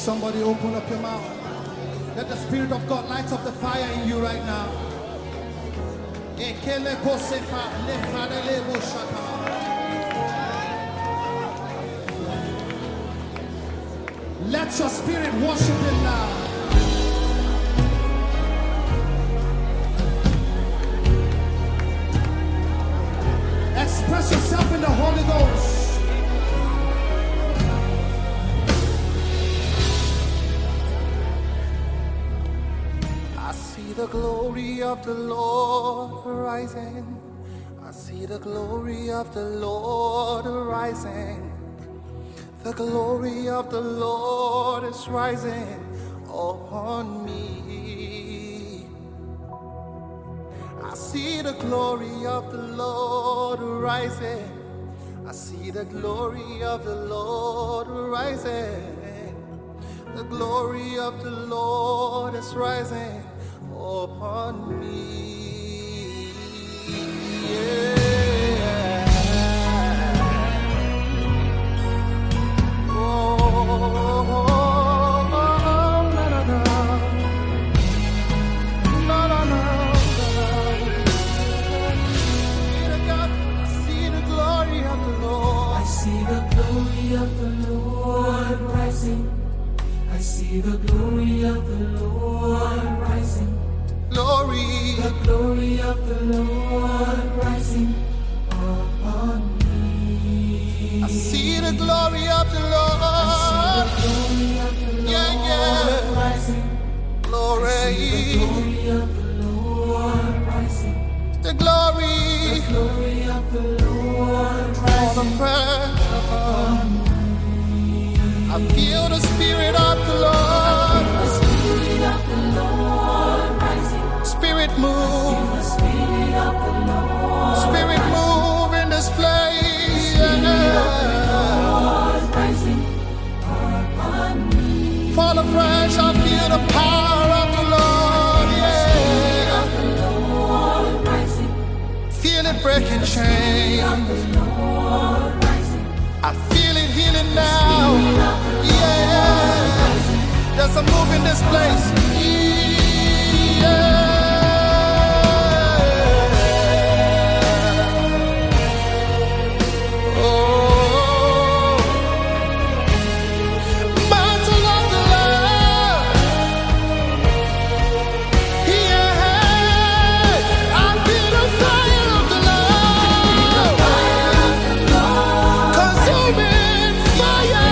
Somebody open up your mouth. Let the Spirit of God light up the fire in you right now. Let your spirit worship Him now. Express yourself in the Holy Ghost. I see the glory of the Lord rising. I see the glory of the Lord rising. The glory of the Lord is rising upon me. I see the glory of the Lord rising. I see the glory of the Lord rising. The glory of the Lord is rising upon me. Yeah. I see the glory of the Lord rising. Glory. The glory of the Lord rising upon me. I see the glory of the Lord. I see the glory of the Lord rising. Glory. I see the glory of the Lord rising. The glory. The glory of the Lord rising upon me. I feel the Spirit of the Lord. The Spirit of the Lord rising. Spirit move. The Spirit of the Lord. Spirit move in this place. Lord rising upon me. Fall afresh, I feel the power of the Lord. Spirit of the Lord rising. Feel it breaking chains. I feel it healing now. Yeah. There's a move in this place. Yeah. Oh. Mantle of the Lord. Yeah. I feel the fire of the Lord. Consuming fire.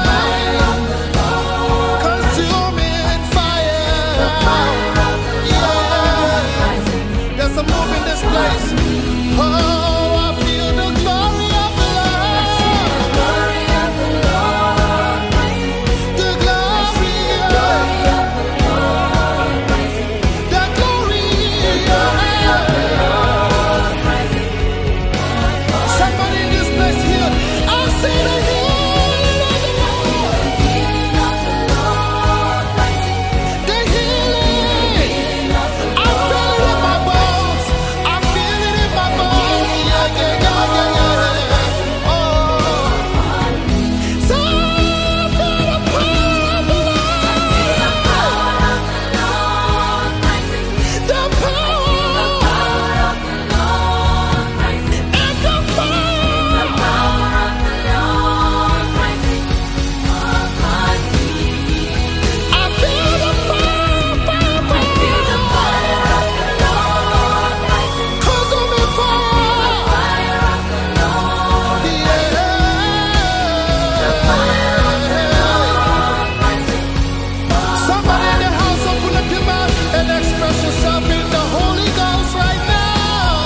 Consuming fire. Yeah. There's a move in this place. Oh, I feel the glory of the Lord. The glory. The glory. Somebody in this place here. I see the healing of the Lord. The healing. I feel it in my bones. I feel it in my bones. Yeah, yeah, yeah, yeah, yeah. Oh. So I feel the power of the Lord. The power and the fire. I feel the fire, consuming fire. Yeah. Somebody in the house, open up your mouth and express yourself in the Holy Ghost right now.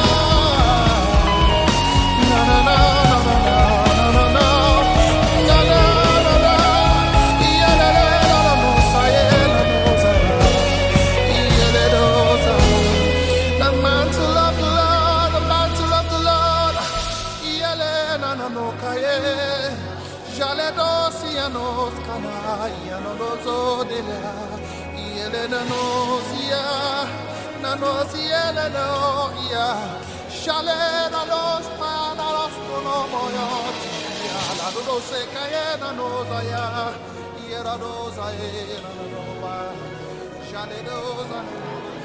No, no, no, no, no, no, no, no, no, no, no. Yeah, la, la, la, la, no, sa, yeah, la, no, sa. Yeah, la, no, sa. The mantle of the Lord, the mantle of the Lord. Yeah, la, na, na, no, ka, yeah. Jale, do, si, ya, no, ska, na, ya, no, do, so, de, la. Yeah, la, na, no, si, ya. Na, no, si, ya, la, no, yeah. Shale, na, los, pa, na, los, no, no, mo, yo, chi, ya, la, do, se, ka, yeah, na, no, sa, ya. Yeradoza, Shaledoza,